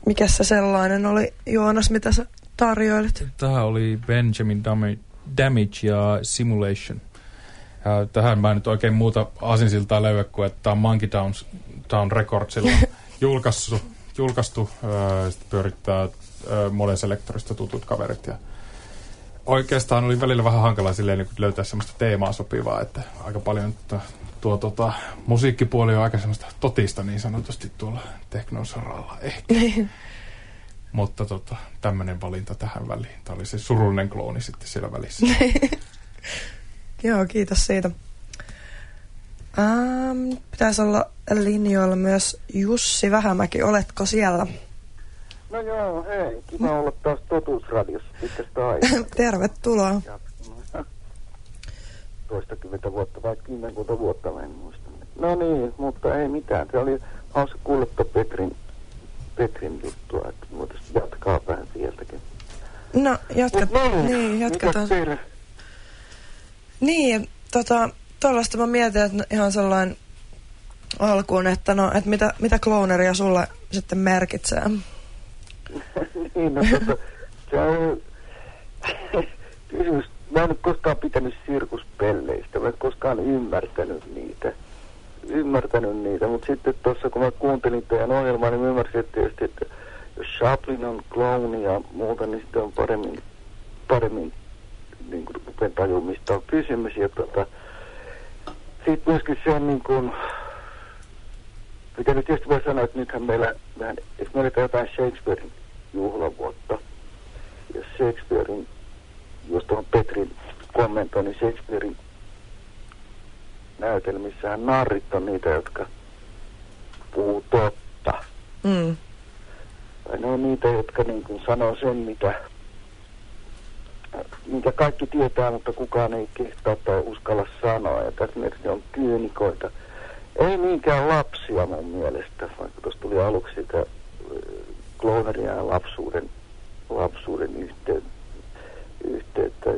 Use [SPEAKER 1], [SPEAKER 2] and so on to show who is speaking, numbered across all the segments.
[SPEAKER 1] Mikä se sellainen oli, Joonas, mitä sä tarjoilit?
[SPEAKER 2] Tähän oli Benjamin Damage ja Simulation. Ja tähän mä nyt oikein muuta aasinsiltaa löyä kuin, että tämä on Monkey Town Recordsilla julkaistu. Sitten pyörittää Molen Selectorista tutut kaverit. Ja oikeastaan oli välillä vähän hankala silleen, niin löytää semmoista teemaa sopivaa, että aika paljon tuo musiikkipuoli on aika semmoista totista niin sanotusti tuolla teknosaralla ehkä. Mutta tämmöinen valinta tähän väliin. Tämä oli se surullinen klooni sitten siellä välissä.
[SPEAKER 1] Joo, kiitos siitä. Pitäisi olla linjoilla myös Jussi Vähämäki. Oletko siellä?
[SPEAKER 3] No joo, hei. Kiva olla taas Totuusradiossa pitkästä aikaa.
[SPEAKER 1] Tervetuloa.
[SPEAKER 3] Toistakymmentä vuotta vai 10 vuotta, mä en muista. No niin, mutta ei mitään. Se oli hauska kuulla Petrin juttua, että voitaisiin jatkaa vähän sieltäkin.
[SPEAKER 1] No, jatketaan. Niin, tuollaista mä mietin, että ihan sellainen alkuun, että mitä klooneria sulle sitten merkitsee?
[SPEAKER 3] Niin, se on kysymys. Mä en ole koskaan pitänyt sirkuspelleistä, mä en koskaan ymmärtänyt niitä, mutta sitten tuossa kun mä kuuntelin teidän ohjelmaa, niin mä ymmärsin, että jos Chaplin on klooni ja muuta, niin sitten on paremmin niin kuin rupean tajuun, mistä on kysymys. Ja sitten myöskin se on niin kuin, mitä nyt tietysti voi sanoa, että nythän meillä vähän, jos me otetaan jotain Shakespearein juhlavuotta, ja Shakespearein, jos tuohon Petrin kommentoi, niin Shakespearein näytelmissähän narrit on niitä, jotka puhuu totta. Tai ne on niitä, jotka niin kuin sanoo sen, minkä kaikki tietää, mutta kukaan ei kehtaa tai uskalla sanoa. Ja tässä mielessä on kyynikoita. Ei niinkään lapsia mun mielestä, vaikka tuossa tuli aluksi sitä klooneria ja lapsuuden yhteyttä.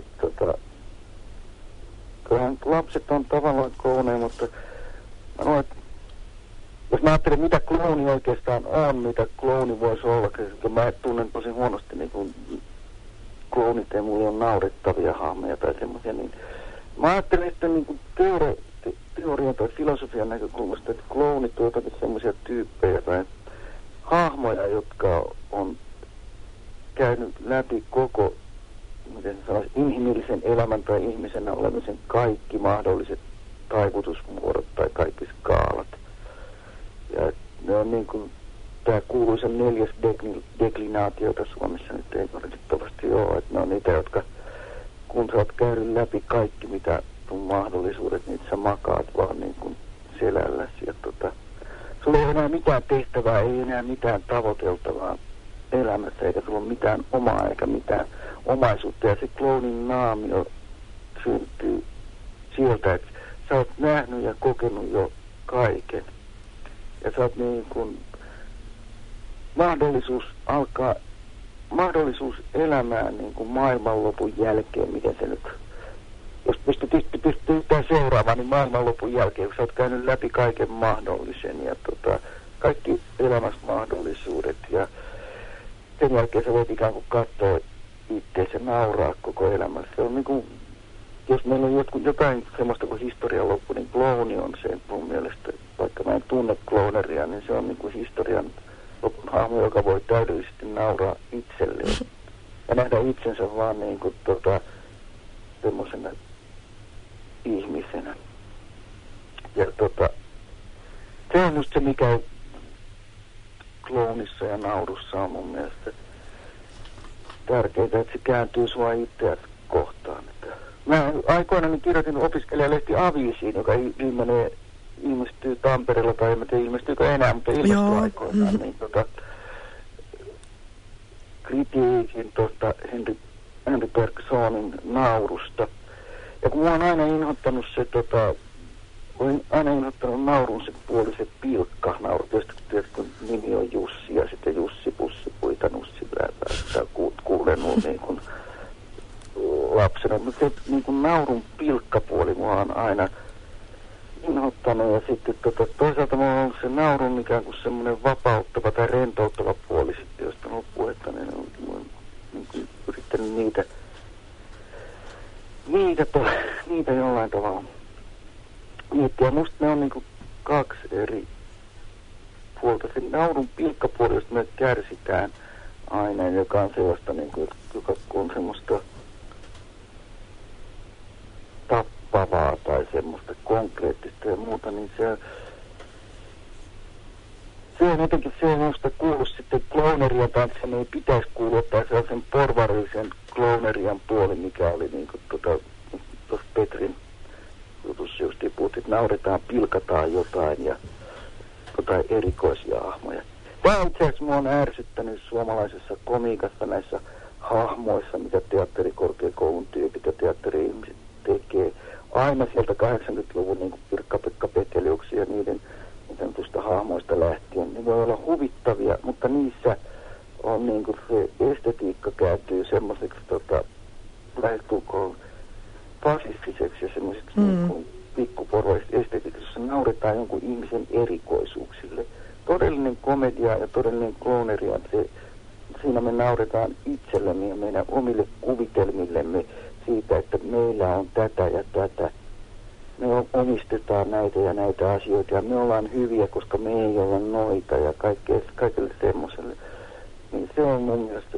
[SPEAKER 3] Kyllähän lapset on tavallaan klooneja, mutta mä luulen, että jos mä ajattelen, mitä klooni oikeastaan on, mitä klooni voisi olla, koska mä tunnen tosi huonosti niin kuin kloonit ja mulla on naurettavia hahmoja tai semmoisia, niin mä ajattelen, että niin kuin teorian tai filosofian näkökulmasta, että kloonit on jotakin semmoisia tyyppejä tai hahmoja, jotka on käynyt läpi koko, miten se sanoisi, inhimillisen elämän tai ihmisenä olemisen kaikki mahdolliset taivutusmuodot tai kaikki skaalat. Ja ne on niin kuin tämä kuuluisa 4. deklinaatio, jota Suomessa nyt ei valitettavasti ole, että ne on niitä, jotka kun sä oot käynyt läpi kaikki, mitä sun mahdollisuudet, niin sä makaat vaan niin kuin selälläsi. Ja sulla ei enää mitään tehtävää, ei enää mitään tavoiteltavaa elämässä, eikä sulla ole mitään omaa eikä mitään omaisuutta. Ja se kloonin naamio syntyy sieltä, että sä oot nähnyt ja kokenut jo kaiken. Ja sä oot niin kuin mahdollisuus elämään niin kuin maailmanlopun jälkeen, miten se nyt, jos pystyy yhtään seuraamaan, niin maailmanlopun jälkeen, kun sä oot käynyt läpi kaiken mahdollisen ja kaikki elämässä mahdollisuudet ja sen jälkeen sä voit ikään kuin katsoa itseäsi nauraa koko elämässä. Se on niin kuin, jos meillä on jotain semmoista kuin historian loppu, niin klooni on se mun mielestä, vaikka mä en tunne klooneria, niin se on niin kuin historian lopun hahmo, joka voi täydellisesti nauraa itselleen ja nähdä itsensä vaan niin kuin semmoisena ihmisenä. Ja se on just se, mikä kloonissa ja naurussa on mun mielestä tärkeää, että se kääntyy sua itseäsi kohtaan. Mä aikoinaan kirjoitin opiskelijalehti Aviisiin, joka ilmestyy Tampereella, tai en tiedä ilmestyykö enää, mutta ilmestyi aikoinaan. Niin, kritiikin Henry Bergsonin naurusta. Ja kun mä oon aina inhottanut olen aina inhottanut naurun se puoli, se pilkka-nauru. Tietysti kun nimi on Jussi ja sitten Jussi Pussipuita Nussilääpää, kuulenut niin kuin lapsena. Mutta se niin kuin naurun pilkkapuoli mua on aina inhottanut ja sitten toisaalta mulla on ollut se naurun ikään kuin semmoinen vapauttava tai rentouttava puoli sitten, josta on ollut puhetta, niin olen yrittänyt niitä jollain tavalla miettiä. Musta ne on niinku kaksi eri puolta. Se naurun pilkkapuoli, josta me kärsitään aina, joka on sellaista, niinku, joka on semmoista tappavaa tai semmoista konkreettista ja muuta, niin se on jotenkin se, josta kuulu sitten kloonerian, tai sen ei pitäisi kuulua, tai se on sen porvarillisen kloonerian puoli, mikä oli niin kuin tuossa Petrin jutussa just puhuttiin, että nauretaan, pilkataan jotain ja jotain erikoisia hahmoja. Tämä itse asiassa minua on ärsyttänyt suomalaisessa komiikassa näissä hahmoissa, mitä teatterikorkeakoulun tyypit ja teatteri-ihmiset tekee. Aina sieltä 80-luvun niin kuin Pirkka-Pekka Peteliuksi ja niiden tuosta hahmoista lähtien. Ne voi olla huvittavia, mutta niissä on niin kuin se estetiikka kääntyy semmoiseksi lähestulkoon fasistiseksi ja semmoiseksi niin pikkuporoista estetiikassa, jossa nauretaan jonkun ihmisen erikoisuuksille. Todellinen komedia ja todellinen klooneria, siinä me nauretaan itsellemme ja meidän omille kuvitelmillemme siitä, että meillä on tätä ja tätä. Me omistetaan näitä ja näitä asioita ja me ollaan hyviä, koska me ei olla noita ja kaikille semmoiselle. Niin se on mun mielestä,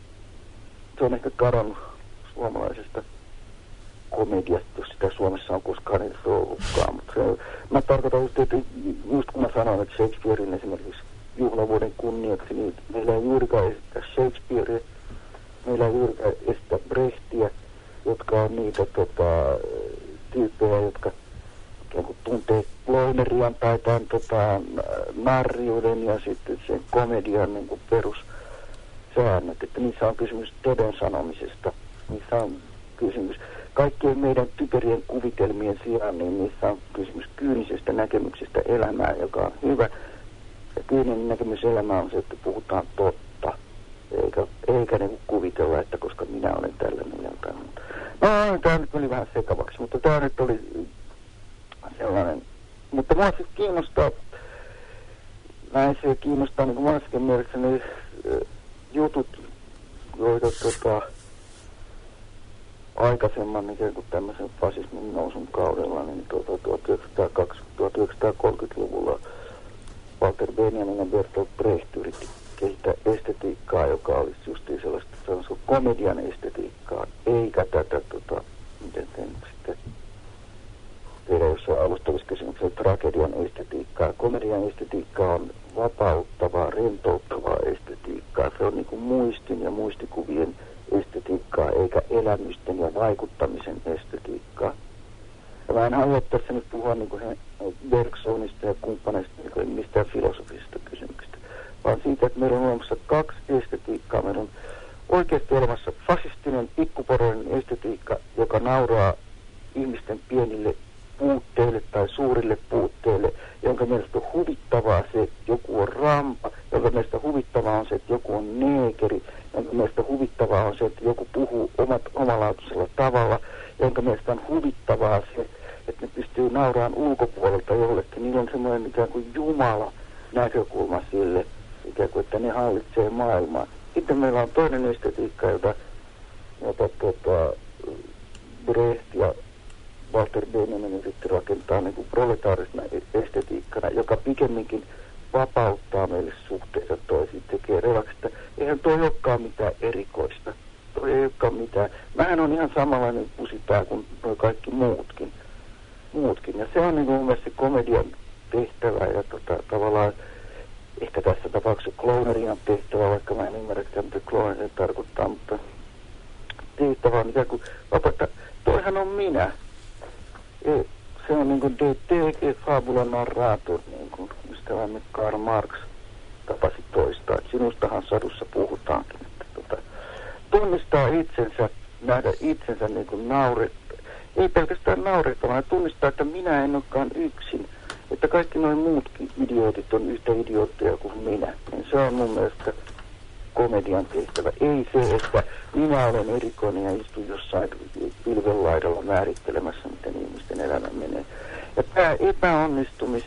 [SPEAKER 3] se on ehkä kadonnut suomalaisesta komediasta, jos sitä Suomessa on koskaan edes ollutkaan. Mutta mä tarkoitan just, että just kun mä sanoin, että Shakespearein esimerkiksi juhlavuoden kunniaksi, niin meillä ei juurikaan esitä Shakespearea, meillä ei juurikaan esitä Brechtiä, jotka on niitä tyyppejä, jotka tuntee kloonerian tai tämän narriuden ja sitten sen komedian niin kuin perussäännöt. Että niissä on kysymys toden sanomisesta. Niissä on kysymys kaikkien meidän typerien kuvitelmien sijaan, niin niissä on kysymys kyynisestä näkemyksestä elämään, joka on hyvä. Ja kyyninen näkemys elämään on se, että puhutaan totta. Eikä niin kuvitella, että koska minä olen tällainen ja jotain muuta. No, tämä nyt meni vähän sekavaksi, mutta tämä nyt oli sellainen. Mutta minua siis kiinnostaa, se kiinnostaa niin kuin monessakin mielessä ne jutut, joita aikaisemman ikään kuin tämmöisen fasismin nousun kaudella, niin 1930-luvulla Walter Benjamin ja Bertolt Brecht yritti kehittää estetiikkaa, joka olisi justiin sellaista komedian estetiikkaa, eikä tätä, miten te nyt sitten tehdä jossain alustavissa kysymyksissä, tragedian estetiikkaa. Komedian estetiikka on vapauttavaa, rentouttavaa estetiikkaa. Se on niin kuin muistin ja muistikuvien estetiikkaa, eikä elämysten ja vaikuttamisen estetiikkaa. Ja mä en halua tässä nyt puhua niin kuin Bergsonista ja kumppaneista niin mistään filosofisista kysymyksistä, vaan siitä, että meillä on olemassa kaksi estetiikkaa. Meillä on oikeasti olemassa fasistinen, pikkuporoinen estetiikka, joka nauraa ihmisten pienille puutteille tai suurille puutteille, jonka mielestä on huvittavaa se, että joku on rampa, jonka mielestä huvittavaa on se, että joku on neekeri, jonka mielestä huvittavaa on se, että joku puhuu omalaatuisella tavalla, jonka mielestä on huvittavaa se, että ne pystyy nauraan ulkopuolelta jollekin. Niillä on semmoinen ikään kuin Jumala näkökulma sille, ikään kuin, että ne hallitsee maailmaa. Sitten meillä on toinen estetiikka, jota Brecht ja Walter Benjamin yritti rakentaa niin kuin proletaarisena estetiikkana, joka pikemminkin vapauttaa meille suhteita toisiin, tekee relaksista. Eihän toi olekaan mitään erikoista. Toi ei olekaan mitään. Mähän on ihan samanlainen pusipää kuin noi kaikki muutkin. Ja se on niin kuin mun mielestä komedian tehtävä ja tavallaan ehkä tässä tapauksessa kloonerian tehtävä, vaikka mä en ymmärrä sitä, mitä klooneria tarkoittaa, mutta tehtävä on ikään kuin vapauttaa. Toihan on minä. Se on niin kuin de tege fabula narrator, niin kuin ystävämme Karl Marx tapasi toistaa. Sinustahan sadussa puhutaankin. Että tunnistaa itsensä, nähdä itsensä niin kuin ei pelkästään naurettavana, tunnistaa, että minä en olekaan yksin. Että kaikki noin muutkin idiootit on yhtä idiootteja kuin minä. Niin se on mun mielestä komedian tehtävä. Ei se, että minä olen erikoinen ja istun jossain pilvenlaidalla määrittelemässä, miten ihmisten elämä menee. Ja tämä epäonnistumisen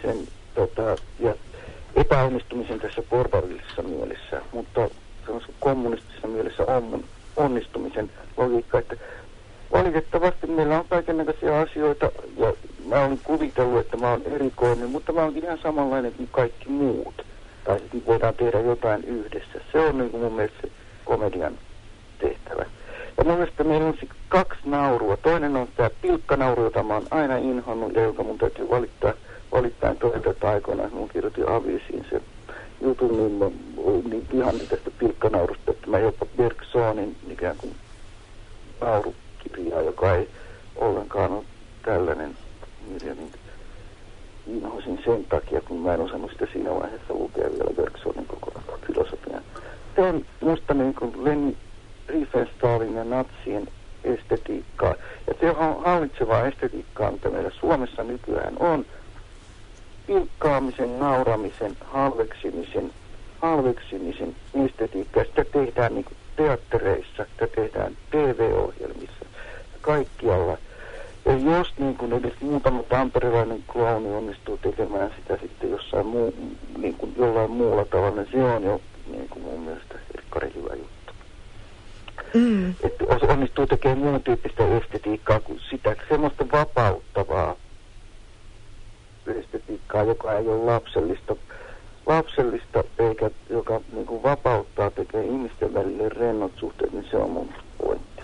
[SPEAKER 3] ja epäonnistumisen tässä porvarillisessa mielessä, mutta kommunistisessa mielessä onnistumisen logiikka, että valitettavasti meillä on kaikennäköisiä asioita, ja mä olin kuvitellut, että mä oon erikoinen, mutta mä oonkin ihan samanlainen kuin kaikki muut. Tai sitten voidaan tehdä jotain yhdessä. Se on niin kuin mun mielestä se komedian tehtävä. Ja mun mielestä meillä on kaksi naurua. Toinen on tämä pilkkanauru, jota mä oon aina inhonnut ja joka mun täytyy valittain todeta aikoinaan. Mun kirjoitin Avisiin sen jutun, niin mä olin niin vihannin tästä pilkkanaurusta, että mä jopa Bergsonin ikään kuin naurukirjaa, joka ei ollenkaan ole tällainen kirja, niin inhosin sen takia, kun mä en osannut sitä siinä vaiheessa lukea vielä Bergsonin koko filosofian. Se on musta niin kuin Leni Riefenstahlin ja natsien estetiikkaa. Ja se on hallitsevaa estetiikkaa, mitä meillä Suomessa nykyään on. Pilkkaamisen, nauramisen, halveksimisen estetiikkaa. Sitä tehdään niin kuin teattereissa, sitä tehdään TV-ohjelmissa, kaikkialla. Ja jos niin kuin edes muutama tamperelainen klouni onnistuu tekemään sitä sitten niin kuin jollain muulla tavalla, niin se on jo niin kuin mun mielestä erittäin hyvä juttu. Että onnistuu tekemään muun tyyppistä estetiikkaa kuin sitä, semmoista vapauttavaa estetiikkaa, joka ei ole lapsellista eikä joka niin kuin vapauttaa, tekee ihmisten välille rennot suhteet, niin se on mun pointti.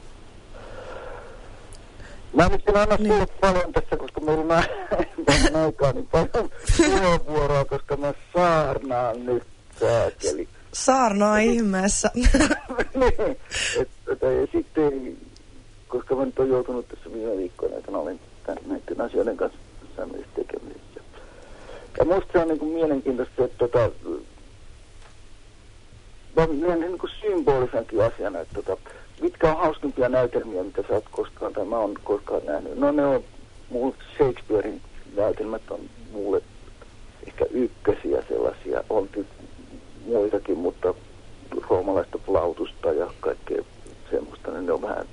[SPEAKER 3] Mä nyt en anna sulle paljon tässä, koska meillä on aikaa niin paljon puheenvuoroa, koska mä saarnaan nyt saakeli.
[SPEAKER 1] Saarnaa ihmeessä.
[SPEAKER 3] Niin, ja sitten, koska mä nyt oon joutunut tässä viime viikkoina, että olen näiden asioiden kanssa säännöllisesti tekemisissä. Ja musta se on niin kuin mielenkiintoista, että mä näen niin kuin symbolisenkin asiana, että mitkä on hauskimpia näytelmiä, mitä sä oot koskaan, tai mä oon koskaan nähnyt. No ne on, mulle Shakespearein näytelmät on mulle ehkä ykkösiä sellaisia, on muitakin, mutta roomalaista flautusta ja kaikkea semmoista, niin ne on vähän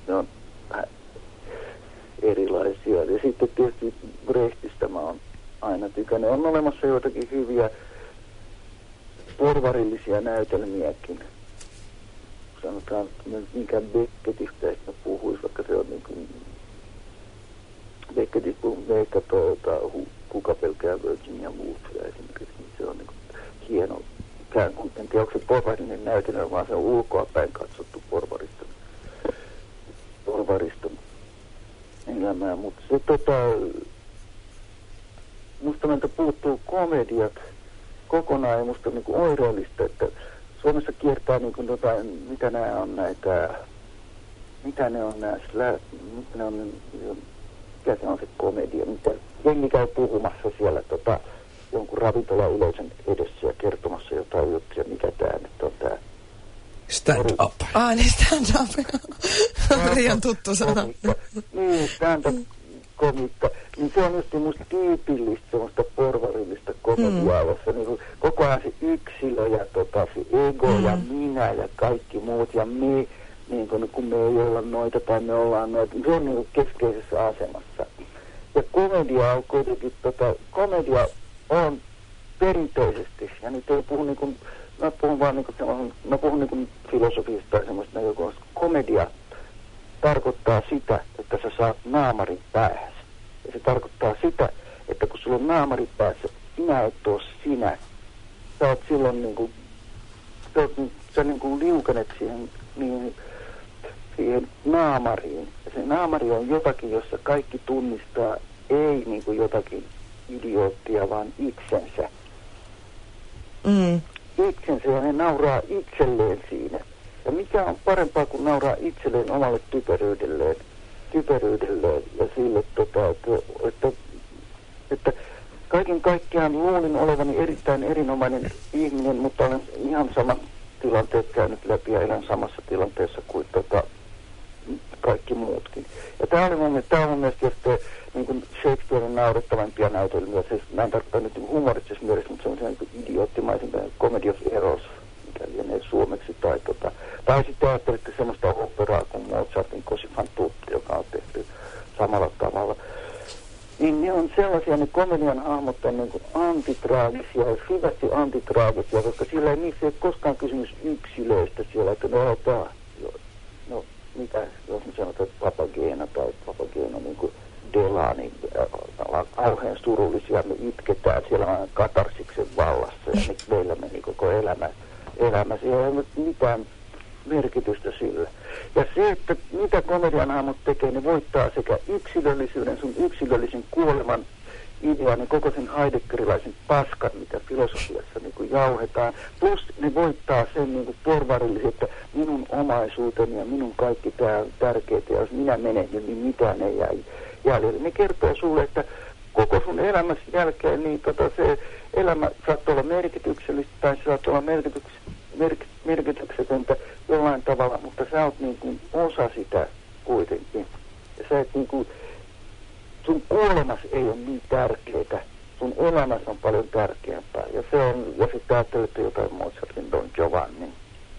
[SPEAKER 3] erilaisia. Ja sitten tietysti Brechtistä mä oon aina tykännyt. On olemassa joitakin hyviä porvarillisia näytelmiäkin. Sanotaan, mikä Beckettistä ehkä puhuisi, vaikka se on niin kuin Becketistä puhuu ehkä Kuka pelkää Virginia Woolfia esimerkiksi, niin se on niin kuin hieno. En tiedä, onko se porvarillinen näytelmä, vaan se on ulkoapäin katsottu porvariston elämää. Mutta se musta meiltä puuttuu komediat kokonaan ja musta niin kuin oireellista, että Suomessa kiertää niin kuin mitä ne on mikä se on se komedia, mitä jengi käy puhumassa siellä jonkun ravintolayleisön edessä ja kertomassa jotain juttuja, mikä tää nyt on tää.
[SPEAKER 2] Stand up.
[SPEAKER 1] Niin stand up. Liian tuttu sana.
[SPEAKER 3] Niin, stand up komiikka. Niin se on just musta tyypillistä semmoista porvarillista komediaa, jossa niin koko ajan se yksilö ja se ego ja minä ja kaikki muut ja me, niin kun me ei olla noita tai me ollaan noita, se on niin keskeisessä asemassa. Ja komedia on kuitenkin, komedia on perinteisesti, ja nyt ei puhu niin kuin, mä puhun vaan niin kuin, mä puhun niin kuin filosofiasta tai semmoista näkökulmasta. Komedia tarkoittaa sitä, että sä saat naamarin päähän. Ja se tarkoittaa sitä, että kun sulla on naamari päässä, sinä et ole sinä. Sä oot silloin niin kuin, sä niin kuin liukenet siihen naamariin. Ja se naamari on jotakin, jossa kaikki tunnistaa, ei niin kuin jotakin idioottia, vaan itsensä. Itsensä, ja ne nauraa itselleen siinä. Ja mikä on parempaa kuin nauraa itselleen omalle typeryydelleen ja sille, että kaiken kaikkiaan luulin olevani erittäin erinomainen ihminen, mutta olen ihan samat tilanteet käynyt läpi ja elän samassa tilanteessa kuin kaikki muutkin. Ja tämä on mun mielestä just niin kuin Shakespearen naurettavimpia näytelmiä. Siis, mä en tarkoita nyt humoristisessa mielessä, mutta se on niin idioottimaisen Comedy of Errors, mikä lienee suomeksi. Tai sitten ajattelitte semmoista operaa kuin Mozartin Così fan tutte, joka on tehty samalla tavalla. Niin ne on sellaisia ne komedian hahmot on niin kuin antitraagisia ja syvästi antitraagisia, koska siellä niissä ei ole koskaan kysymys yksilöistä siellä, että no mitä, jos me sanotaan, että Papageno niin kuin Delani, ollaan kauhean surullisia, me itketään, siellä on katarsiksen vallassa ja nyt meillä meni koko elämä. Siellä ei ole mitään merkitystä sillä. Ja se, että mitä komedian hahmot tekee, ne voittaa sekä yksilöllisyyden, sun yksilöllisen kuoleman idean ja koko sen heideggerilaisen paskan, mitä filosofiassa niin kuin jauhetaan. Plus ne voittaa sen niin kuin porvarillisen, että minun omaisuuteni ja minun kaikki tämä on tärkeää, ja jos minä menen, niin mitään ei jää jäljelle. Ne kertoo sulle, että koko sun elämässä jälkeen niin se elämä saattaa olla merkityksellistä tai se saattaa olla merkityksetöntä jollain tavalla, mutta sä oot niin kuin osa sitä kuitenkin. Ja sä et niin kuin, sun kuolemas ei ole niin tärkeää, sun elämässä on paljon tärkeämpää. Ja se on, ja sitten ajattelette jotain Mozartin Don Giovanni.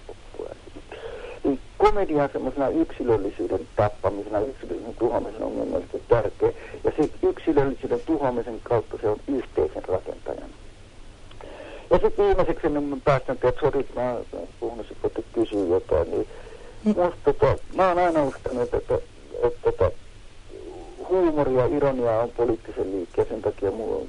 [SPEAKER 3] Niin komedia semmoisena yksilöllisyyden tappamisena, yksilöllisen tuhoamisena on mielestäni tärkeä. Ja se yksilöllisyyden tuhoamisen kautta se on yhteisen rakentajan. Ja sitten viimeiseksi, niin mä päästän, että sori, mä oon puhunut, että voitte kysyä jotain, niin mä oon aina uskonut, että huumori ja ironia on poliittisen liikkeen, sen takia mulla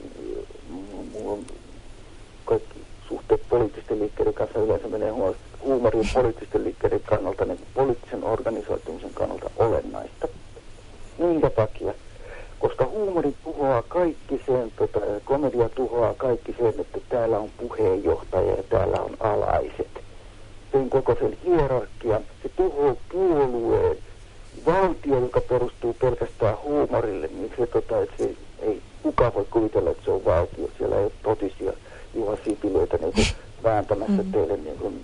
[SPEAKER 3] on kaikki suhteet poliittisten liikkeiden kanssa yleensä menee huolesta. Huumori on poliittisten liikkeiden kannalta, niin poliittisen organisoitumisen kannalta olennaista. Minkä takia? Koska huumori tuhoaa kaikki sen, komedia tuhoaa kaikki sen, että täällä on puheenjohtaja ja täällä on alaiset. Sen koko sen hierarkian, se tuhoaa puolueen. Valtio, joka perustuu pelkästään huumorille, niin se, että se ei kukaan voi kuvitella, että se on valtio. Siellä ei ole totisia Juha Sipilöitä niin vääntämässä teille niin kuin,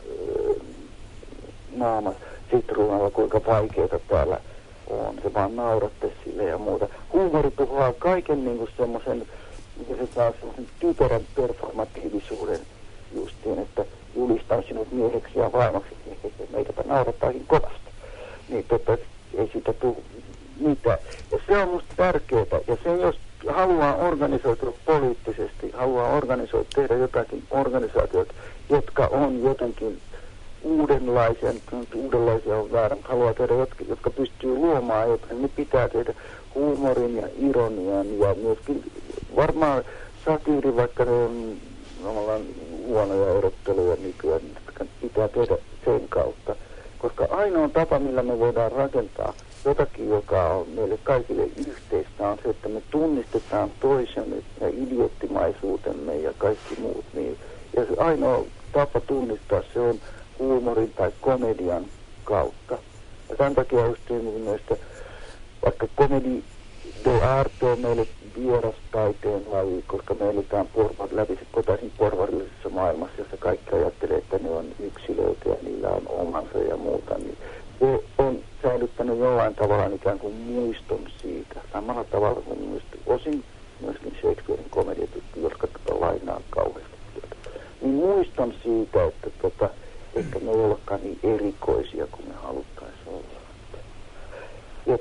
[SPEAKER 3] naama sitruunalla, kuinka vaikeaa täällä on. Se vaan nauratte sille ja muuta. Huumori tuhoaa kaiken niin kuin semmoisen, mikä se saa semmoisen typerän performatiivisuuden justiin, että julistan sinut mieheksi ja vaimoksi. Meitäpä naurattaakin kovasti. Niin ei siitä tule mitään. Ja se on musta tärkeää. Ja se, jos haluaa organisoitua poliittisesti, haluaa tehdä jotakin organisaatioita, jotka on jotenkin uudenlaisia on väärä, mutta haluaa tehdä jotka pystyy luomaan jotain, ne pitää tehdä huumorin ja ironian ja myöskin varmaan satiiri, vaikka ne on huonoja erotteluja nykyään, pitää tehdä sen kautta. Koska ainoa tapa, millä me voidaan rakentaa jotakin, joka on meille kaikille yhteistä, on se, että me tunnistetaan toisemme ja idioottimaisuutemme ja kaikki muut. Niin. Ja se ainoa tapa tunnistaa se on huumorin tai komedian kautta. Ja tämän takia just mielestä, vaikka komedi de arte on meille vieras taiteen laji, koska me eletään läpi porvarillisessa maailmassa, jossa kaikki ajattelee, että ne on yksilöitä ja niillä on omansa ja muuta, niin se on säilyttänyt jollain tavalla ikään kuin muiston siitä. Samalla tavalla kuin osin myöskin Shakespearen komediat, jotka lainaa kauheasti. Niin muiston siitä, että ehkä me ei olekaan niin erikoisia kuin me haluttaisiin olla. Ja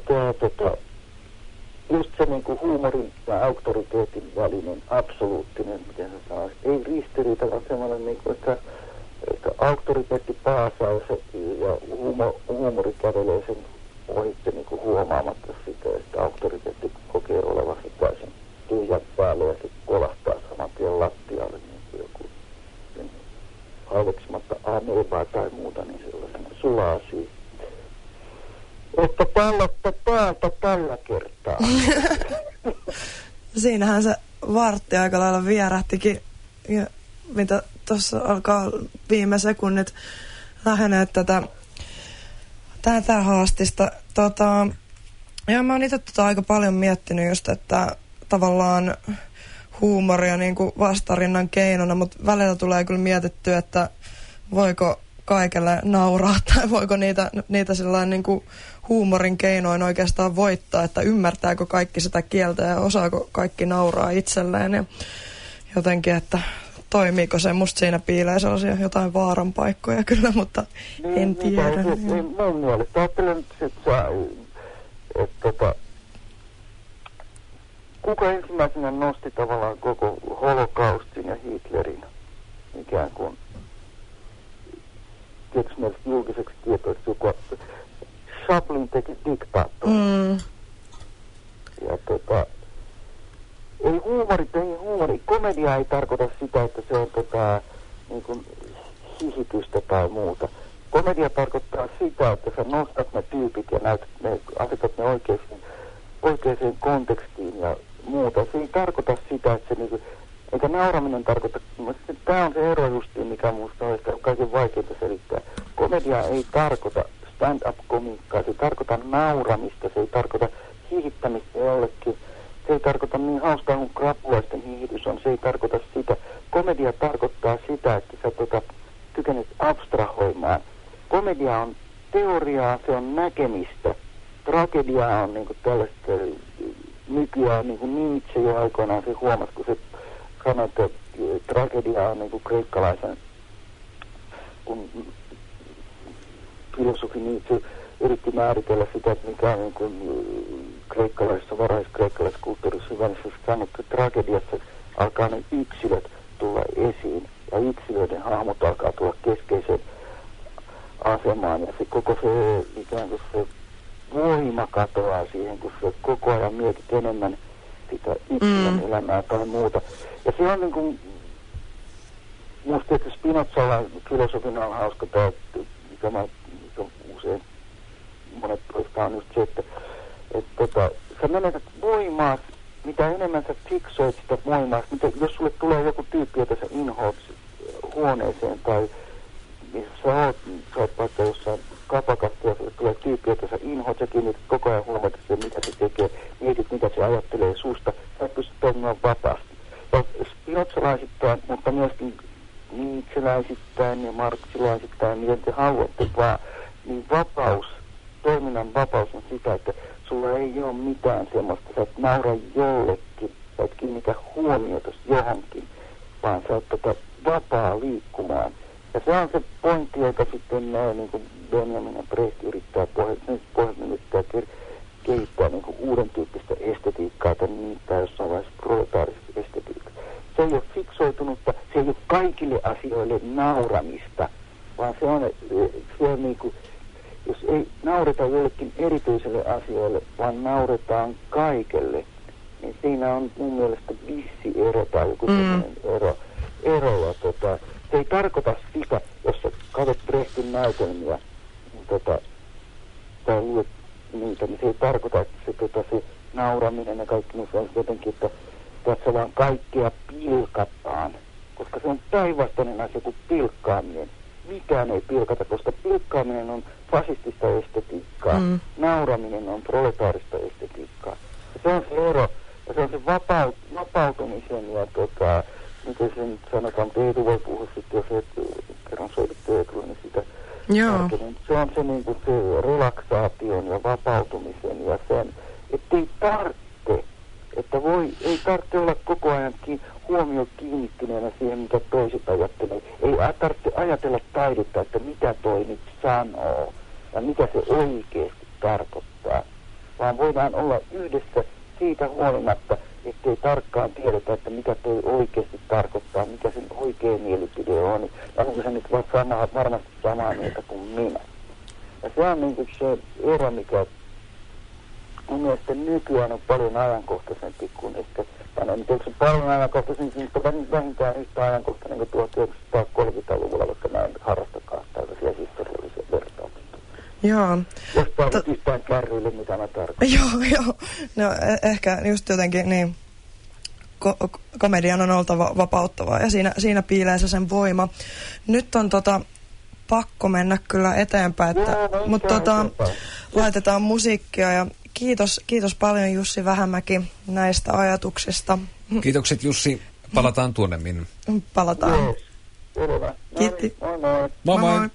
[SPEAKER 3] just se niin kuin huumorin ja auktoriteetin välinen absoluuttinen, miten se sanoisi, ei ristiriita, vaan semmoinen, niin kuin, että auktoriteetti paasaa ja huumori kävelee sen ohitte niin kuin huomaamatta sitä, että auktoriteetti kokee olevansa täysin tyhjän päälle ja se kolahtaa saman tien lattialle niin kuin joku halveksimatta amebaa tai muuta, niin sellaisena sulaa siihen. Että tällaista päältä tällä kertaa.
[SPEAKER 1] Siinähän se vartti aika lailla vierähtikin, ja mitä tuossa alkaa viime sekunnit lähenee tätä haastista. Ja mä oon itse aika paljon miettinyt just, että tavallaan huumoria niin kuin vastarinnan keinona, mutta välillä tulee kyllä mietittyä, että voiko kaikelle nauraa tai voiko niitä sellainen niin kuin huumorin keinoin oikeastaan voittaa, että ymmärtääkö kaikki sitä kieltä ja osaako kaikki nauraa itselleen ja jotenkin, että toimiiko se. Musta siinä piilee sellaisia jotain vaaran paikkoja kyllä, mutta en tiedä.
[SPEAKER 3] Mun mielestä ajattelen, että kuka ensimmäisenä nosti tavallaan koko holokaustin ja Hitlerin ikään kuin tietysti mielestä julkiseksi tietoiksi joku. Chaplin teki diktaattori. Ja ei huumori. Komedia ei tarkoita sitä, että se on niin kuin hihitystä tai muuta. Komedia tarkoittaa sitä, että sä nostat ne tyypit ja asetat ne oikeaan kontekstiin ja muuta. Se ei tarkoita sitä, että se niinku, eikä nauraminen tarkoita, tämä on se ero justiin, mikä minusta on ehkä kaiken vaikeinta selittää. Komedia ei tarkoita stand-up-komiikkaa, se ei tarkoita nauramista, se ei tarkoita hihittämistä jollekin, se ei tarkoita niin hauskaa kuin krapulaisten hihitys on, se ei tarkoita sitä. Komedia tarkoittaa sitä, että sä kykenet abstrahoimaan. Komedia on teoriaa, se on näkemistä. Tragedia on niinku tällaista, nykyään niinku Nietzsche jo aikoinaan se huomasi, kun se sanoi, että tragedia on niinku kreikkalaisen, kun filosofi Nietzsche yritti määritellä sitä, että mikä on niinku kreikkalaisessa, varhaiskreikkalaisessa kulttuurissa hyvänsä, se sanoi, että tragediassa alkaa ne yksilöt tulla esiin ja yksilöiden hahmot alkaa tulla keskeiseen asemaan ja se koko se ikään kuin se voima katoaa siihen, kun sä koko ajan mietit enemmän sitä yksilön elämää tai muuta. Ja se on niin kuin, musta että Spinozalla filosofina on hauska tämä, mikä usein monet toistaan on just se, että sä menetät voimaa, mitä enemmän sä fiksoit sitä voimaa, jos sulle tulee joku tyyppi, jota sä inhoat huoneeseen tai missä sä oot vaikka jossain kapakasta ja sulle tulee tyyppi, jota sä inhoat, sä kiinnität koko ajan huomata siihen, mitä se tekee, mietit, mitä se ajattelee susta, sä et pysty toimimaan vapaasti. Ja spinozalaisittain, mutta myöskin nietzscheläisittäin ja marxilaisittain, miten te haluatte vaan, niin vapaus, toiminnan vapaus on sitä, että sulla ei ole mitään semmoista, sä et naura jollekin, sä et kiinnitä huomiota johonkin, vaan sä oot vapaa liikkumaan. Ja se on se pointti, joka sitten niin kuin Benjamin ja Brecht yrittää kehittää niin kuin uuden tyyppistä estetiikkaa, tai nimittäin jossain vaiheessa proletaarista estetiikkaa. Se ei ole fiksoitunutta, se ei ole kaikille asioille nauramista, vaan se on niin kuin, jos ei naureta jollekin erityiselle asioille, vaan nauretaan kaikelle, niin siinä on mun mielestä vissi ero tai joku sellainen ero. Se ei tarkoita sitä, jos sä katsot Brechtin näytelmiä tai luet niitä, niin se ei tarkoita, että se nauraminen ja kaikki niin se on jotenkin, että tässä vaan kaikkea pilkataan, koska se on päinvastainen asia kuin pilkkaaminen. Mikään ei pilkata, koska pilkkaaminen on fasistista estetiikkaa, nauraminen on proletaarista estetiikkaa. Ja se on se ero, ja se on se vapautumisen ja miten se nyt sanotaan, Eetu voi puhua sitten, jos kerran soitit Eetulle, niin sitä tarkemmin. Se on se, niin kuin se relaksaation ja vapautumisen ja sen, ettei tarvitse, ei tarvitse olla koko ajan huomio kiinnittyneenä siihen, mitä toiset ajattelee. Ei tarvitse ajatella taidetta, että mitä toi nyt sanoo ja mitä se oikeasti tarkoittaa, vaan voidaan olla yhdessä siitä huolimatta, ettei tarkkaan tiedetä, että mitä toi oikeasti tarkoittaa, mikä sen oikea mielipide on. Ja onko se nyt varmasti samaa mieltä kuin minä. Ja se on niin kuin se ero, mikä mun mielestä nykyään on paljon ajankohtaisempi kuin ehkä, en tiedä, onko se paljon ajankohtaisempi, mutta vähintään yhtä ajankohtainen kuin 1930-luvulla, vaikka mä en harrastakaan tällaisia historiallisia vertauksia.
[SPEAKER 1] Joo.
[SPEAKER 3] Jos pääset yhtään kärryille, mitä mä tarkoitan.
[SPEAKER 1] Joo. No ehkä just jotenkin niin, komedian on oltava vapauttavaa ja siinä piilee se sen voima. Nyt on pakko mennä kyllä eteenpäin, mutta laitetaan musiikkia ja kiitos paljon Jussi Vähämäki näistä ajatuksista.
[SPEAKER 4] Kiitokset Jussi, palataan tuonnemmin.
[SPEAKER 1] Palataan.
[SPEAKER 3] Yes. Selvä.
[SPEAKER 1] Kiitti.
[SPEAKER 3] Moi moi.
[SPEAKER 4] Moi moi.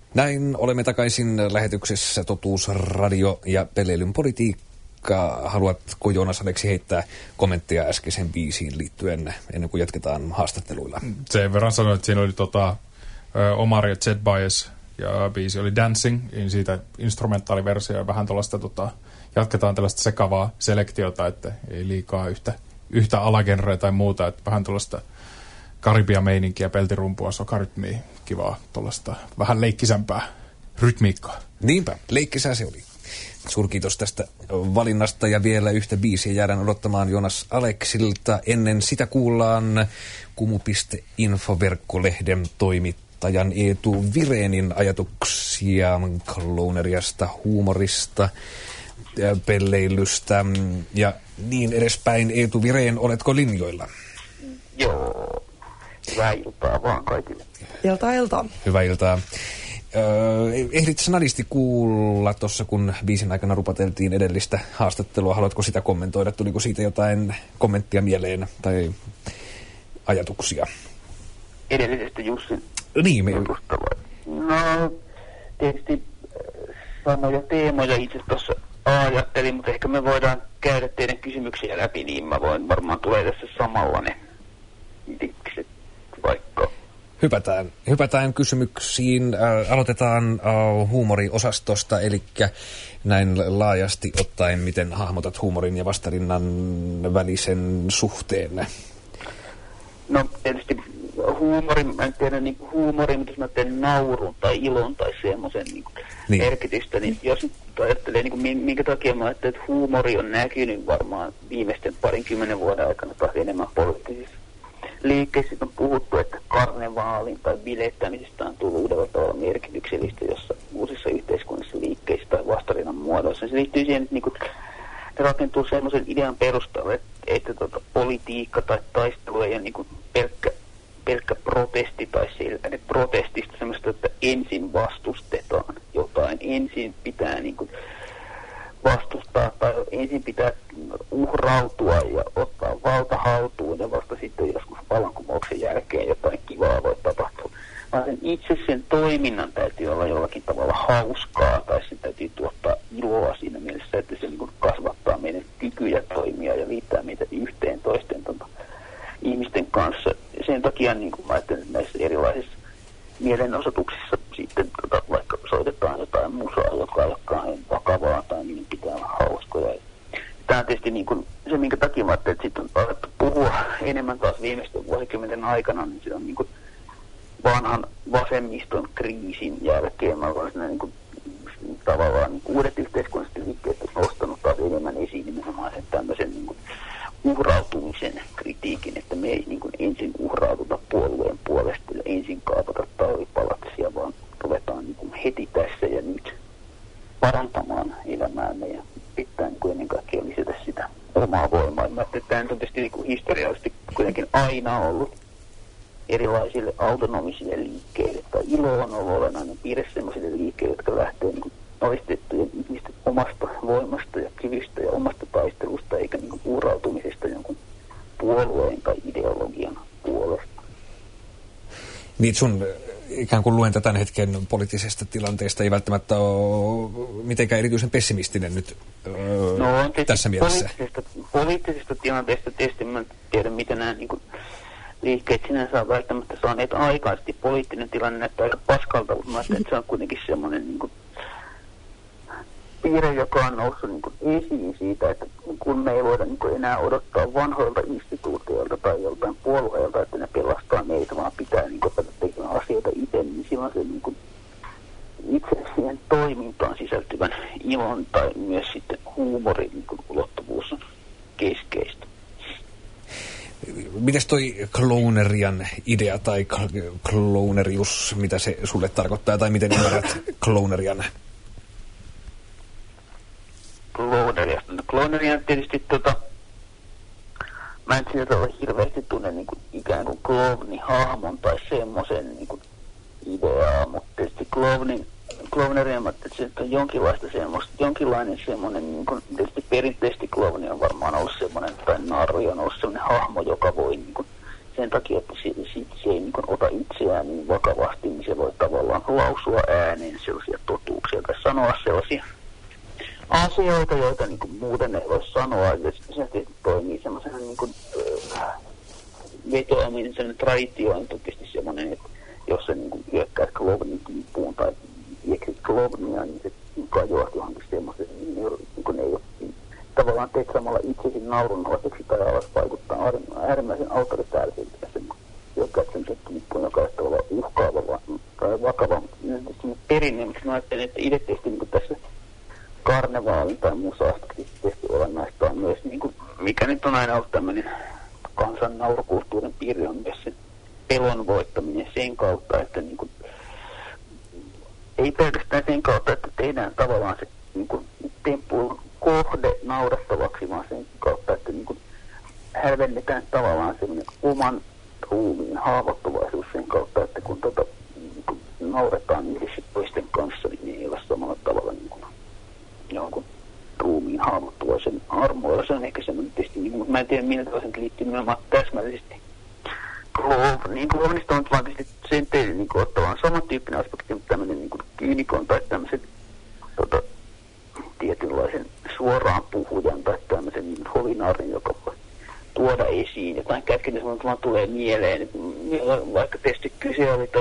[SPEAKER 4] Näin olemme takaisin lähetyksessä Totuusradio ja Peleilyn politiikka. Haluatko Joonas Aleksi heittää kommentteja äskeisen biisiin liittyen ennen kuin jatketaan haastatteluilla?
[SPEAKER 2] Sen verran sanoin, että siinä oli Omar ja Jet Bias ja biisi oli Dancing, niin siitä instrumentaaliversio ja vähän tuollaista jatketaan tällaista sekavaa selektiota, että ei liikaa yhtä alagenreä tai muuta, että vähän tuollaista Karibia-meininkiä, peltirumpua, sokarytmiä, kivaa tuollaista vähän leikkisämpää rytmiikkaa.
[SPEAKER 4] Niinpä, leikkisää se oli. Suurkiitos tästä valinnasta ja vielä yhtä biisiä jäädään odottamaan Joonas Aleksilta. Ennen sitä kuullaan Kumu.info-verkkolehden toimittajan Eetu Virenin ajatuksia klooneriasta, huumorista, pelleilystä ja niin edespäin. Eetu Vireen, oletko linjoilla?
[SPEAKER 3] Joo. Hyvää iltaa vaan kaikille.
[SPEAKER 1] Iltaa.
[SPEAKER 4] Hyvää iltaa. Ehdit snadisti kuulla tuossa, kun biisin aikana rupateltiin edellistä haastattelua. Haluatko sitä kommentoida? Tuliko siitä jotain kommenttia mieleen tai ajatuksia?
[SPEAKER 3] Edellisestä Jussin
[SPEAKER 4] Niin,
[SPEAKER 3] jutusta vai? No, tietysti samoja teemoja itse tuossa ajattelin, mutta ehkä me voidaan käydä teidän kysymyksiä läpi, niin mä voin varmaan tulee tässä samalla ne dikset vaikka.
[SPEAKER 4] Hypätään kysymyksiin. Aloitetaan huumoriosastosta, eli näin laajasti ottaen, miten hahmotat huumorin ja vastarinnan välisen suhteen?
[SPEAKER 3] No tietysti huumorin, mä en tiedä niin huumorin, mutta jos mä teen naurun tai ilon tai semmoisen niin merkitystä, niin jos nyt ajattelee, niin minkä takia mä ajattelen, että huumori on näkynyt varmaan viimeisten 20 vuoden aikana taas enemmän poliittisissa liikkeissä on puhuttu, että karnevaalin tai bilettämisestä on tullut uudella tavalla merkityksellistä, jossa uusissa yhteiskunnissa liikkeissä tai vastarinnan muodoissa. Se liittyy siihen, että niinku, ne rakentuu semmoisen idean perustalle, että politiikka tai taistelu ei ole niinku pelkkä protesti tai sellainen protestista semmoista, että ensin vastustetaan jotain, ensin pitää niinku vastustaa tai ensin pitää uhrautua ja ottaa valta haltuun ja vasta sitten joskus vallankumouksen jälkeen jotain kivaa voi tapahtua. Vaan sen toiminnan täytyy olla jollakin tavalla hauskaa tai sen täytyy tuottaa iloa siinä mielessä, että se niin kasvattaa meidän kykyjä toimia ja liittää meitä yhteen toisten ihmisten kanssa. Sen takia niin kuin mä ajattelen, että näissä erilaisissa mielenosoituksissa sitten vaikka soitetaan jotain musaa, joka on vakavaa tai niin pitää olla hauskoja. Tämä on tietysti niin kuin se, minkä takia mä ajattelin, että sitten on alettu puhua enemmän taas viimeisten vuosikymmenten aikana, niin se on niin kuin vanhan vasemmiston kriisin jälkeen. Mä olen niin kuin tavallaan niin kuin uudet yhteiskunnalliset liikkeet on nostanut taas enemmän esiin nimenomaan sen tämmöisen niin kuin uhrautumisen kritiikin, että me ei niin kuin ensin uhraututa puolueen puolesta ja ensin kaapata talvipalatsia, vaan ruvetaan niin kuin heti tässä ja nyt parantamaan elämäämme ja pitää niin kuin ennen kaikkea lisätä sitä omaa voimaa. Mä ajattelin, että tämä on tietysti niin kuin historiallisesti kuitenkin aina ollut erilaisille autonomisille liikkeille, tai ilo on ollut olennainen piirre sellaisille liikkeille, jotka lähtee niin kuin alistettujen ihmisten omasta voimasta ja kyvystä ja omasta taistelusta, eikä niin kuin uhrautumisesta jonkun puolueen tai ideologian puolesta.
[SPEAKER 4] Niin sun ikään kuin luenta tämän hetken poliittisesta tilanteesta ei välttämättä ole mitenkään erityisen pessimistinen nyt tässä mielessä.
[SPEAKER 3] Poliittisesta tilanteesta tietysti mä en tiedä, mitä nämä niin kuin liikkeet sinänsä on välttämättä saaneet aikaisesti. Poliittinen tilanne näyttää aika paskalta, mutta mä ajattelin, että se on kuitenkin semmoinen niin kuin piirre, joka on noussut niin kuin esiin siitä, että kun me ei voida niin kuin enää odottaa vanhoilta instituutioilta tai joltain puolueelta, että ne pelastaa meitä, vaan pitää niin kuin tekemään asioita itse, niin silloin se niin kuin itse siihen toimintaan sisältyvän ilon tai myös sitten huumorin niin kuin ulottuvuus on keskeistä.
[SPEAKER 4] Mites toi kloonerian idea tai kloonerius, mitä se sulle tarkoittaa tai miten ymmärrät kloonerian? Kloonerian
[SPEAKER 3] tietysti mä en sieltä ole hirveästi tunne niin kuin ikään kuin kloonihahmon tai semmoisen niin kuin ideaa, mutta tietysti kloonerian mä ajattelin, että se on jonkinlainen semmoinen, niin kuin tietysti perinteisesti klooni on varmaan ollut semmoinen, tai narri on ollut semmoinen hahmo, joka voi niin kuin sen takia, että se ei niin kuin ota itseään niin vakavasti, niin se voi tavallaan lausua ääneen sellaisia totuuksia tai sanoa sellaisia asioita, joita niin kuin muuten ei voi sanoa. Ja se toimii semmoisena niin kuin vetoaminen, sellainen traditio on tietysti semmoinen, että jos se niin hyökkäisi Klovnin kimppuun tai vieksit Klovnia, niin se kajoaa johonkin semmoisen, niin kuin ei ole tavallaan teet samalla itsesi naurunalaiseksi tai alas vaikuttaa äärimmäisen autoritääriseltä sen hyökkäyksen kimppuun, joka on tavallaan uhkaava tai vakava. Perinne, miksi mä ajattelen, että itse tehty niin tässä karnevaalin tai muussa aspektissa tehty olennaista on myös, niin kuin, mikä nyt on aina ollut tämmöinen kansan naurukulttuurin piirre, on myös se pelon voittaminen sen kautta, että niin kuin, ei pelkästään sen kautta, että tehdään tavallaan se niin kuin, temppuilun kohde naurettavaksi, vaan sen kautta, että niin kuin, hälvennetään tavallaan semmoinen oman ruumiin haavoittuvaisuus sen kautta, että kun niin kuin, nauretaan yhdessä toisten kanssa, niin ne ei ole samalla tavalla niin kuin, jonkun ruumiin haavoittuvaisen armoilla. Se on ehkä semmoinen tietysti, niin kuin, mutta mä en tiedä, millä tavalla se liittyy nimenomaan täsmällisesti. Klovnista on vaan tietysti sen teille niin ottavan samantyyppinen aspekti, mutta tämmöinen niin kyynikon tai tämmöisen tietynlaisen suoraan puhujan tai tämmöisen niin holinaarin, joka voi tuoda esiin jotain kätkenä, semmoinen vaan tulee mieleen. Vaikka tietysti kyse oli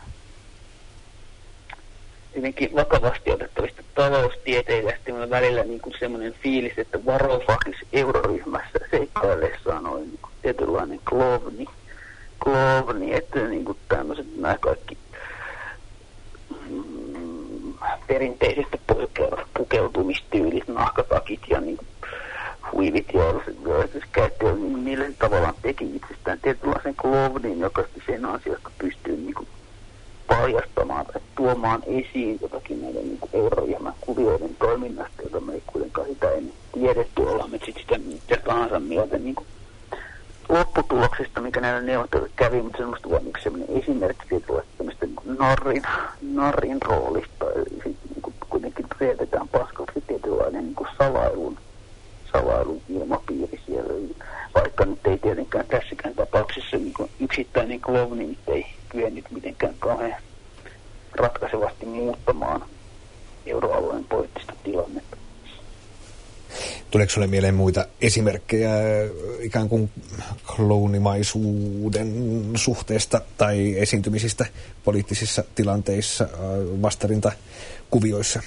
[SPEAKER 3] hyvinkin vakavasti otettavista taloustieteilijästä, on välillä niin kuin semmoinen fiilis, että Varoufakis euroryhmässä seikkaillessaan oli niin kuin tietynlainen klovni, että niin kuin tämmöiset nämä kaikki perinteisestä pukeutumistyylit, nahkatakit ja niin kuin huivit, joita käyttäjät, niin niille tavallaan teki itsestään tietynlaisen klovnin, joka sen ansiosta pystyy niin kuin paljastamaan tai tuomaan esiin jotakin näiden niin euroryhmän kuvioiden toiminnasta, jota me ei kuitenkaan sitä ennen tiedetty. Olemme sitten sitä mitä tahansa mieltä niin lopputuloksesta, mikä näillä neuvotteluilla kävi, mutta semmoista vaan niin sellainen esimerkki tämmöistä narrin roolista. Eli niin kuitenkin riedetään paskaksi tietynlainen niin salailun ilmapiiri siellä. Vaikka nyt ei tietenkään tässäkään tapauksessa niin yksittäinen klovni ei kyennyt mitenkään kauhean ratkaisevasti muuttamaan euroalueen poliittista tilannetta.
[SPEAKER 4] Tuleeko sinulle mieleen muita esimerkkejä ikään kuin klounimaisuuden suhteesta tai esiintymisistä poliittisissa tilanteissa, vastarintakuvioissa?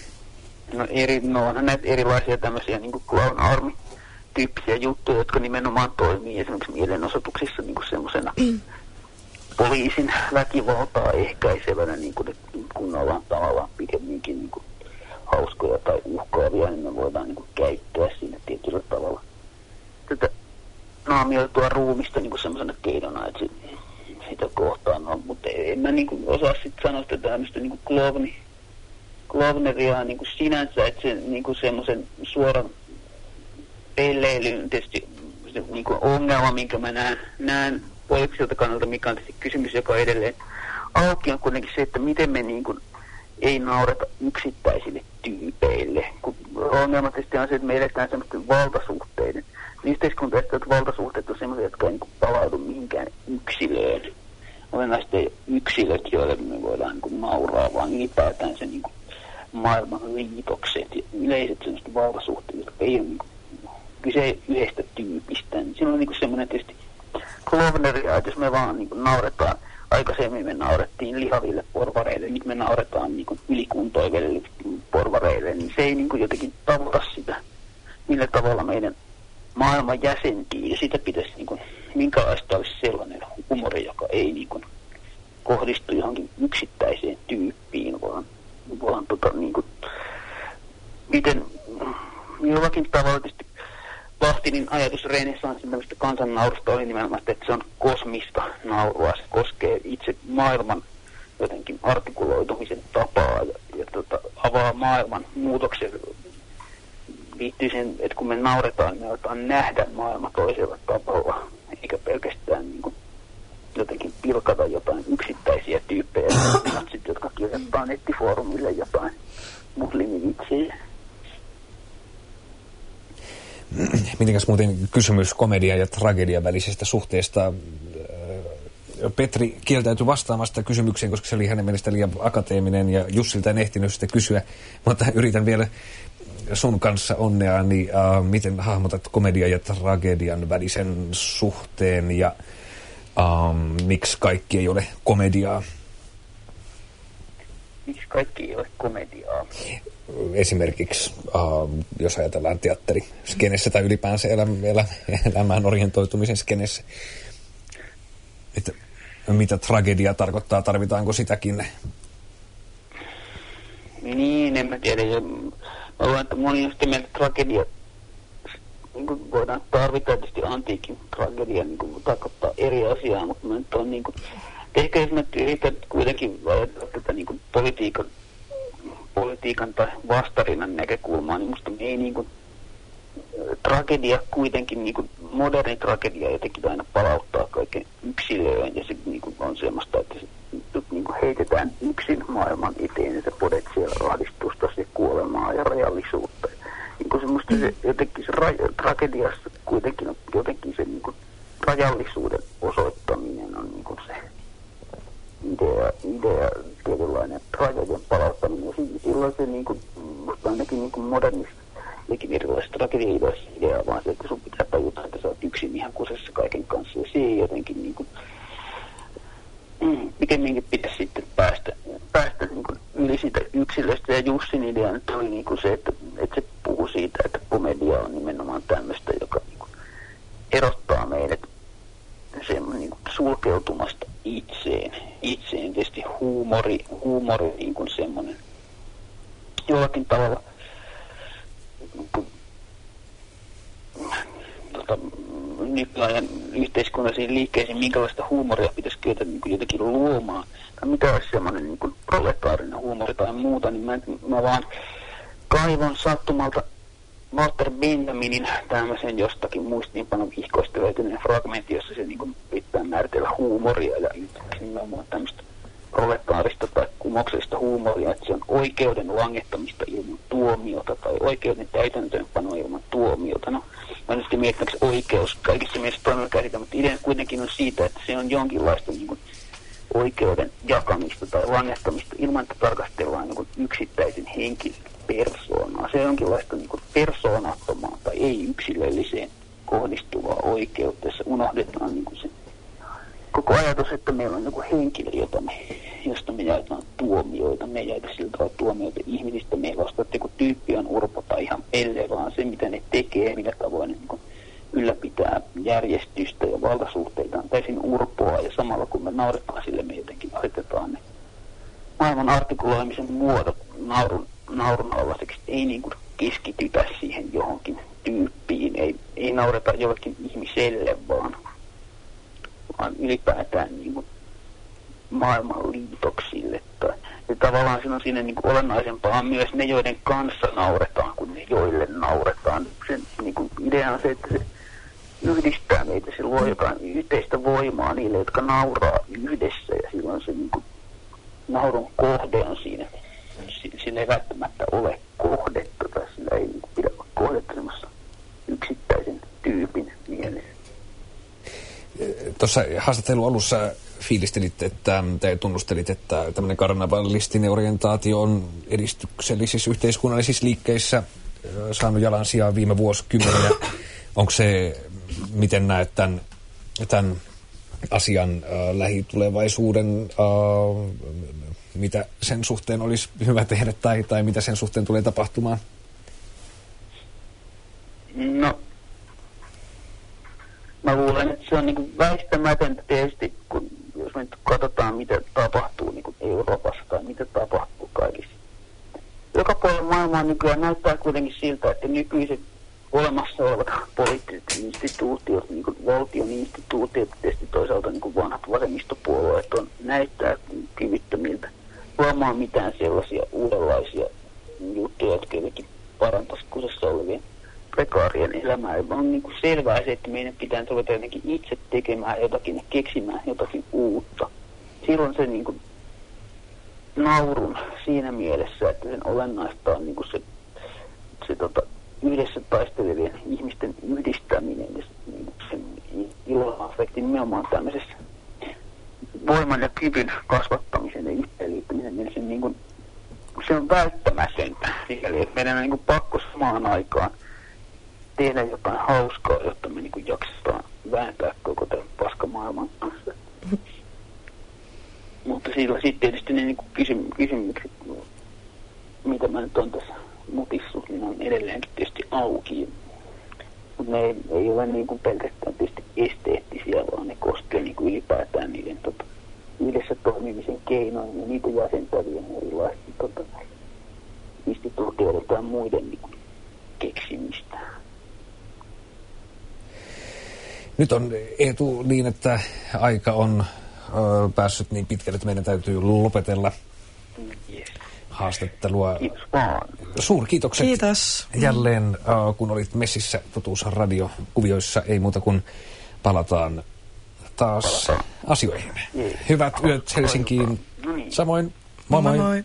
[SPEAKER 3] No onhan näitä erilaisia tämmöisiä niin kuin clown army-tyyppisiä juttuja, jotka nimenomaan toimii esimerkiksi mielenosoituksissa niin kuin semmoisena poliisin väkivaltaa ehkäisevänä, niin kuin, että kun ollaan tavallaan pikemminkin niin kuin hauskoja tai uhkaavia, niin me voidaan niin kuin käyttää siinä tietyllä tavalla tätä naamioitua ruumista niin kuin semmoisena keinona, että sitä kohtaan on, mutta en mä niin kuin osaa sitten sanoa sitä tämmöistä niin kuin klovneriaa niin kuin sinänsä, että se niin kuin semmoisen suoran pelleilyn tietysti se niin kuin ongelma, minkä mä näen poliittiselta kannalta, mikä on tietysti kysymys, joka on edelleen auki, on kuitenkin se, että miten me niin kuin ei naureta yksittäisille tyypeille. Kun ongelma tietysti on se, että me eletään semmoisten valtasuhteiden. Yhteiskuntaisesti valtasuhteet on semmoisia, jotka ei niin kuin palaudu mihinkään yksilöön. Olennaisesti ei yksilöt, joille me voidaan niin kuin nauraa, vaan ylipäätään se niin kuin maailman liitokset ja yleiset semmoiset valtasuhteet, jotka ei ole niin kuin kyse yhdestä tyypistä. Niin siinä on niin kuin semmoinen tietysti klovneria, että jos me vaan niin kuin nauretaan, aikaisemmin me naurettiin lihaville porvareille, nyt me nauretaan niin kuin ylikuntoiville porvareille, niin se ei niin kuin jotenkin tavoita sitä, millä tavalla meidän maailma jäsentyy, ja sitä pitäisi, niin kuin, minkälaista olisi sellainen humori, joka ei niin kuin kohdistu johonkin yksittäiseen tyyppiin, vaan niin kuin, miten jollakin tavalla tietysti Bahtinin ajatus renessanssin tämmöistä kansannaurusta oli nimenomaan, että se on kosmista naurua. Se koskee itse maailman jotenkin artikuloitumisen tapaa ja avaa maailman muutoksen. Liittyy sen, että kun me nauretaan, niin me aletaan nähdä maailma toisella tavalla, eikä pelkästään niin kuin jotenkin pilkata jotain yksittäisiä tyyppejä, jotka kirjoittaa nettifoorumille jotain muslimivitsejä.
[SPEAKER 4] Mitenkäs muuten kysymys komedian ja tragedian välisestä suhteesta Petri kieltäytyi vastaamasta kysymykseen, koska se oli hänen mielestä liian akateeminen ja Jussilta en ehtinyt sitä kysyä, mutta yritän vielä sun kanssa onnea, niin miten hahmotat komedian ja tragedian välisen suhteen ja miksi kaikki ei ole komediaa?
[SPEAKER 5] Miksi kaikki ei ole komediaa?
[SPEAKER 4] Esimerkiksi, jos ajatellaan teatteriskenessä tai ylipäänsä elämään orientoitumisen skenessä, että mitä tragedia tarkoittaa, tarvitaanko sitäkin?
[SPEAKER 5] Niin, en mä tiedä. Mä luulen, että moni on sitä mieltä, että tragedia niin voidaan tarvita tietysti antiikin tragedia, niin tarkoittaa eri asiaa, mutta mä nyt on niin kuin, ehkä jos mä yritän kuitenkin ajatella tätä niin politiikan tai vastarinnan näkökulmaa, niin musta ei niin kuin, tragedia kuitenkin, niin kuin, moderni tragedia jotenkin aina palauttaa kaiken yksilöön ja se niin kuin, on semmoista, että se niin kuin, heitetään yksin maailman eteen ja sä podet siellä radistusta ja kuolemaa ja rajallisuutta. Niin kuin semmoista se, jotenkin se tragediassa kuitenkin on jotenkin se niin kuin, rajallisuuden osoittaminen on niin kuin se idea tietynlainen tragedian palauttaminen. Silloin se niin kuin, musta ainakin niin kuin modernista jotenkin erilaisista tragediaideoista ideaa, vaan se, että sun pitää tajuta, että sä oot yksin ihan kusessa kaiken kanssa. Ja se ei jotenkin niin kuin, pikemminkin pitäisi sitten päästä niin kuin yli siitä yksilöstä. Ja Jussin idea nyt oli niin kuin se, että se puhuu siitä, että komedia on nimenomaan tämmöistä, joka niin kuin erottaa meidät niin kuin sulkeutumasta itseen. Tietysti huumori niin kuin semmoinen jollakin tavalla nykyajan yhteiskunnallisiin liikkeisiin, minkälaista huumoria pitäisi kyetä niin kuin jotenkin luomaan, tai mitä olisi semmoinen niin kuin proletaarinen huumori tai muuta, niin mä vaan kaivon sattumalta Walter Benjaminin tämmöisen jostakin muistiinpanovihkoista löytyneen fragmentti, jossa se niin kuin pitää määritellä huumoria ja nimenomaan tämmöistä proletaarista tai kumouksellista huumoria, että se on oikeuden langettamista ilman tuomiota tai oikeuden täytäntöönpanoa ilman tuomiota. No, mä en sitten miettinyt, oikeus kaikissa mielessä toimiva käsitä, mutta idea kuitenkin on siitä, että se on jonkinlaista niin kuin oikeuden jakamista tai langettamista ilman, että tarkastellaan niin kuin yksittäisen henkilön persoonaa. Se on jonkinlaista niin kuin persoonattomaa tai ei-yksilölliseen kohdistuvaa oikeutta, jossa unohdetaan niin kuin se koko ajatus, että meillä on joku henkilö, josta me jaetaan tuomioita. Me ei jaeta sillä tavalla tuomioita ihmisistä. Me ei vasta, että joku tyyppi on urpo tai ihan pelle, vaan se, mitä ne tekee, millä tavoin ne niin ylläpitää järjestystä ja valtasuhteita on täysin urpoa. Ja samalla kun me nauretaan sille, me jotenkin asetetaan ne maailman artikuloimisen muodot naurun allaseksi. Ei niin kuin keskitytä siihen johonkin tyyppiin. Ei naureta jollekin ihmiselle, vaan ylipäätään niin kuin maailman liitoksille. Ja tavallaan siinä niin kuin olennaisempaa on myös ne, joiden kanssa nauretaan, kuin ne, joille nauretaan. Sen niin kuin idea on se, että se yhdistää meitä, se luo jotain yhteistä voimaa niille, jotka nauraa yhdessä, ja silloin se niin kuin naurun kohde on siinä. Sillä ei välttämättä ole kohdetta, tai sillä ei niin kuin pidä olla kohdetta semmoisessa yksittäisen tyypin mielessä.
[SPEAKER 4] Tuossa haastattelun alussa fiilistelit, tai tunnustelit, että tämmöinen karnavalistinen orientaatio on edistyksellisissä yhteiskunnallisissa liikkeissä saanut jalansijaa viime vuosikymmeninä. Onko se, miten näet tämän asian lähitulevaisuuden, mitä sen suhteen olisi hyvä tehdä tai mitä sen suhteen tulee tapahtumaan?
[SPEAKER 5] No, mä luulen, että se on niin väistämätöntä tietysti, jos me nyt katsotaan, mitä tapahtuu niin Euroopassa tai mitä tapahtuu kaikissa. Joka puolella maailmaa nykyään näyttää kuitenkin siltä, että nykyiset olemassa olevat poliittiset instituutiot, niin kuin valtion instituutiot, tietysti toisaalta niin kuin vanhat vasemmistopuolueet näyttää kyvyttömiltä luomaan mitään sellaisia uudenlaisia juttuja, jotka jotenkin parantaisi kusessa olevien prekaarien elämää. On niin kuin selvää se, että meidän pitää ruveta jotenkin itse tekemään jotakin ja keksimään jotakin uutta. Silloin se niin kuin naurun siinä mielessä, että sen olennaista on niin kuin se yhdessä taistelevien ihmisten yhdistäminen ja sen ilon-affektin nimenomaan tämmöisessä voiman ja kyvyn kasvattamisen ja yhteenliittymisen mielessä niin kuin, se on välttämätöntä. Sikäli, että meidän on niin kuin pakko samaan aikaan tehdä jotain hauskaa, jotta me niin kuin jaksetaan vääntää koko tämän paskamaailman kanssa. Mutta sillä sitten tietysti ne niin kysymykset, mitä mä nyt on tässä mutissut, niin on edelleenkin tietysti auki. Mutta ne ei ole niin kuin pelkästään tietysti esteettisiä, vaan ne koskee niin kuin ylipäätään niiden yhdessä toimimisen keinoin ja niitä jäsentävien erilaisten instituutioiden tai muiden niin kuin keksimistä.
[SPEAKER 4] Nyt on Eetu niin, että aika on päässyt niin pitkälle, että meidän täytyy lopetella haastattelua.
[SPEAKER 5] Kiitos vaan.
[SPEAKER 4] Suurkiitokset.
[SPEAKER 1] Kiitos.
[SPEAKER 4] Jälleen, kun olit messissä Totuusradiokuvioissa, ei muuta kuin palataan taas asioihin. Hyvät yöt Helsinkiin. Samoin. Moi moi.
[SPEAKER 1] Moi.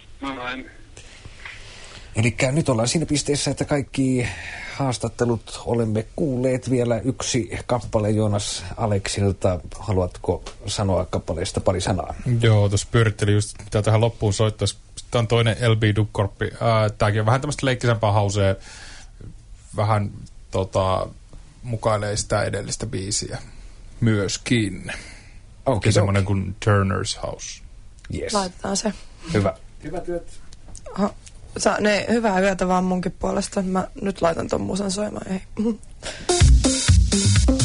[SPEAKER 4] Elikkä nyt ollaan siinä pisteessä, että kaikki haastattelut olemme kuulleet. Vielä yksi kappale Joonas Aleksilta. Haluatko sanoa kappaleesta pari sanaa?
[SPEAKER 2] Joo, tuossa pyörittelin just, mitä tähän loppuun soittaisi. Sitten on toinen LB Dubkorppi. Tämäkin on vähän tämmöistä leikkisempää hausea. Vähän mukailee sitä edellistä biisiä myöskin.
[SPEAKER 4] Okay,
[SPEAKER 2] semmoinen kuin Turner's House.
[SPEAKER 4] Yes.
[SPEAKER 1] Laitetaan se.
[SPEAKER 4] Hyvä. Hyvät yöt.
[SPEAKER 1] Hyvää yötä vaan munkin puolesta. Mä nyt laitan ton musan soimaan. Hei.